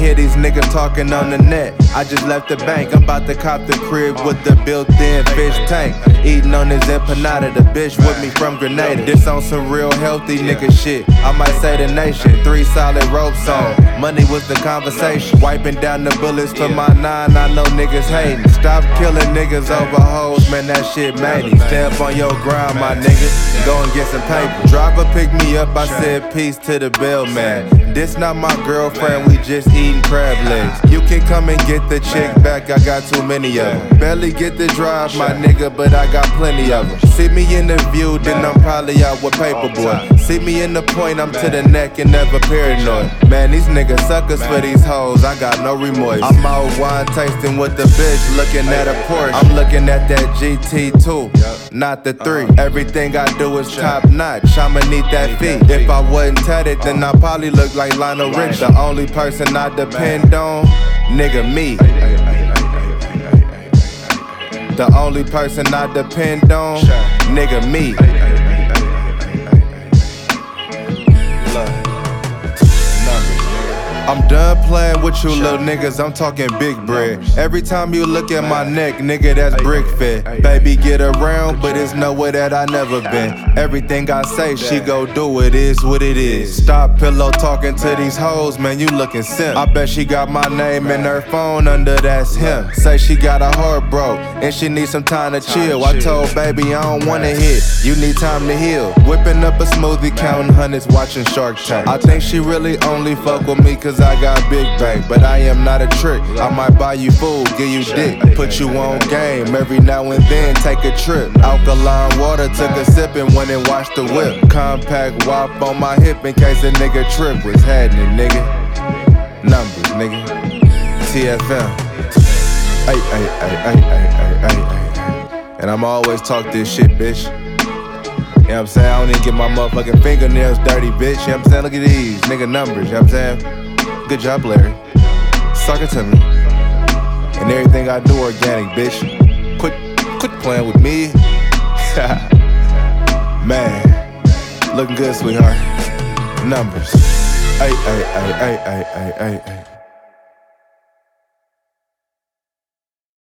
hear these niggas talking on the net. I just left the bank, I'm about to cop the crib with the built-in fish tank. Eating on this empanada, the bitch with me from Grenada. This on some real healthy nigga shit. I might say the nation, 3 solid ropes on. Money was the conversation. Wiping down the bullets for my 9, I know niggas hating. Stop killing niggas over hoes, man, that shit made. Stay up on your grind, my nigga. Go and get some paper. Driver pick me up, I said peace to the bellman. This not my girlfriend, we just eating crab legs. You can come and get the chick back, I got too many of them. Barely get the drive, my nigga, but I got plenty of them. See me in the view, then I'm probably out with Paperboy. See me in the point, I'm to the neck and never paranoid. Man, these niggas suckers for these hoes, I got no remorse. I'm out wine tasting with the bitch, looking at a Porsche. I'm looking at that GT2, not the 3. Everything I do is top notch, I'ma need that fee. If I wasn't tatted, then I probably look like Lionel Rich. The only person I depend on, nigga, me. The only person I depend on, nigga, me. I'm done playing with you little niggas, I'm talking big bread. Every time you look at my neck, nigga, that's brick fit. Baby, get around, but it's nowhere that I never been. Everything I say, she go do it, is what it is. Stop pillow talking to these hoes, man, you looking simp. I bet she got my name in her phone under that's him. Say she got a heart broke, and she need some time to chill. I told baby I don't wanna hit, you need time to heal. Whipping up a smoothie, counting hundreds, watching Shark Tank. I think she really only fuck with me cause I got big bank, but I am not a trick. I might buy you food, give you dick, put you on game. Every now and then take a trip. Alkaline water, took a sip and went and washed the whip. Compact wop on my hip in case a nigga trip. Was happening, nigga? Numbers, nigga. TFM. Ay. And I'ma always talk this shit, bitch. You know what I'm saying? I don't even get my motherfucking fingernails dirty, bitch. You know what I'm saying? Look at these nigga numbers, you know what I'm saying? Good job, Larry. Suck it to me. And everything I do organic, bitch. Quit playing with me. Man, looking good, sweetheart. Numbers. Ay.